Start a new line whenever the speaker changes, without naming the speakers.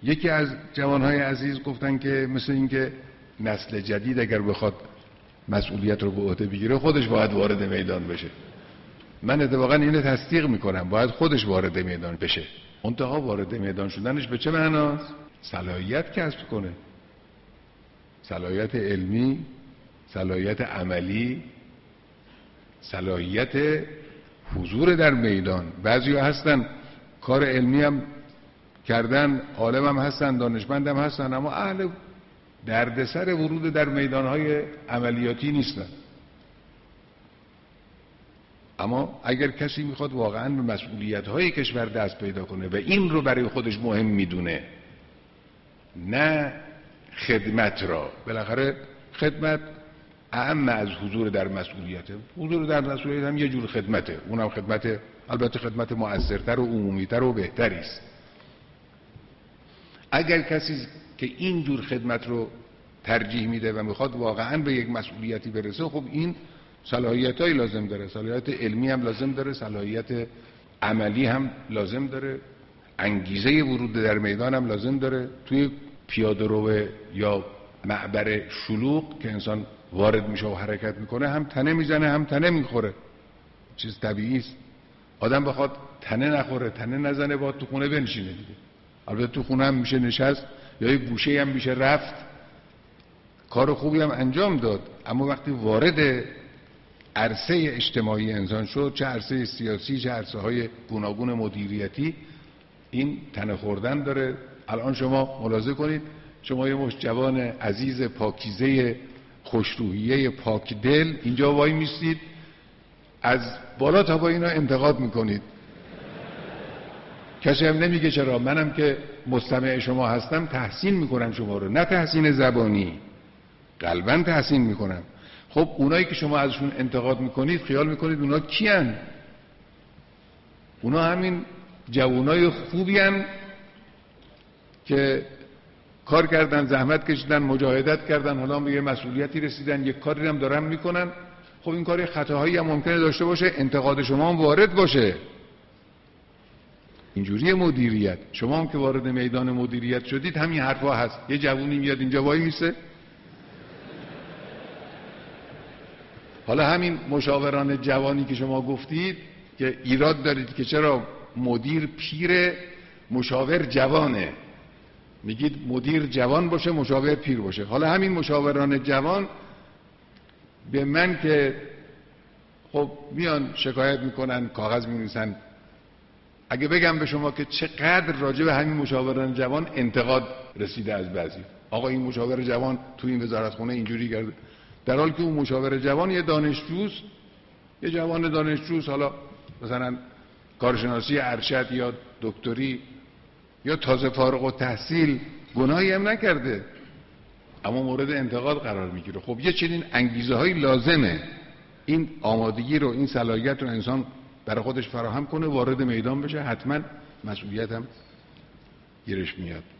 یکی از جوانهای عزیز گفتن که مثل این که نسل جدید اگر بخواد مسئولیت رو به عهده بگیره خودش باید وارد میدان بشه. من اتفاقا اینو تصدیق میکنم، باید خودش وارد میدان بشه. منتها وارد میدان شدنش به چه معناست؟ صلاحیت کسب کنه، صلاحیت علمی، صلاحیت عملی، صلاحیت حضور در میدان. بعضی هستن کار علمی هم کردن، عالم هم هستن، دانشمند هم هستن، اما اهل دردسر ورود در میدانهای عملیاتی نیستن. اما اگر کسی میخواد واقعا به مسئولیت‌های کشور دست پیدا کنه و این رو برای خودش مهم میدونه، نه خدمت را، بالاخره خدمت اهم از حضور در مسئولیته. حضور در مسئولیت هم یه جور خدمته، اونم خدمت، البته خدمت مؤثرتر و عمومیتر و بهتری است. اگر کسی که این جور خدمت رو ترجیح میده و میخواد واقعا به یک مسئولیتی برسه، خب این صلاحیتایی لازم داره، صلاحیت علمی هم لازم داره، صلاحیت عملی هم لازم داره، انگیزه ورود در میدان هم لازم داره. توی پیاده‌رو یا معبر شلوغ که انسان وارد میشه و حرکت میکنه، هم تنه میزنه هم تنه میخوره، چیز طبیعی است. آدم بخواد تنه نخوره، تنه نزنه، باید تو خونه بنشینه دیگه. البته تو خونه هم میشه نشست یا یک گوشه هم میشه رفت، کار خوبی هم انجام داد، اما وقتی وارد عرصه اجتماعی انسان شد، چه عرصه سیاسی چه عرصه های گوناگون مدیریتی، این تنه خوردن داره. الان شما ملاحظه کنید، شما یه مشت جوان عزیز پاکیزه خوشروحیه پاک دل اینجا وای میستید، از بالا تا پایین اینا انتقاد میکنید. کسی هم نمیگه چرا. منم که مستمع شما هستم تحسین میکنم شما رو، نه تحسین زبانی، قلباً تحسین میکنم. خب اونایی که شما ازشون انتقاد میکنید خیال میکنید اونا کیان؟ اونا همین جوانای خوبی هن که کار کردن، زحمت کشیدن، مجاهدت کردن، حالا به یه مسئولیتی رسیدن، یک کاری هم دارن میکنن. خب این کار خطاهایی هم ممکنه داشته باشه، انتقاد شما هم وارد باشه. اینجوری مدیریت، شما هم که وارد میدان مدیریت شدید همین حرفا هست. یه جوونی میاد اینجا وای میسه، حالا همین مشاوران جوانی که شما گفتید که ایراد دارید که چرا مدیر پیره مشاور جوانه، میگید مدیر جوان باشه مشاور پیر باشه. حالا همین مشاوران جوان به من که خب میان شکایت میکنن، کاغذ می‌نویسن، اگه بگم به شما که چقدر راجع به همین مشاوران جوان انتقاد رسیده از بعضی، آقا این مشاور جوان تو این وزارتخونه اینجوری کرده، در حالی که اون مشاور جوان یه دانشجوست، یه جوان دانشجوست، حالا مثلا کارشناسی ارشد یا دکتری یا تازه فارغ التحصیل، گناهی هم نکرده، اما مورد انتقاد قرار میگیره. خب یه چنین انگیزه های لازمه این آمادگی رو، این صلاحیت رو انسان برای خودش فراهم کنه، وارد میدان بشه، حتما مسئولیت هم گیرش میاد.